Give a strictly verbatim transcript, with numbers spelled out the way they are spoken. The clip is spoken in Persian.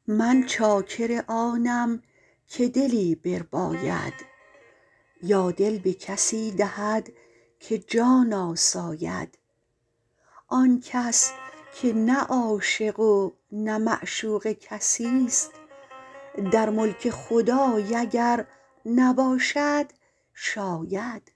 من چاکر آنم که دلی برباید، یا دل به کسی دهد که جان آساید. آن کس که نه عاشق و نه معشوق کسیست، در ملک خدای اگر نباشد شاید.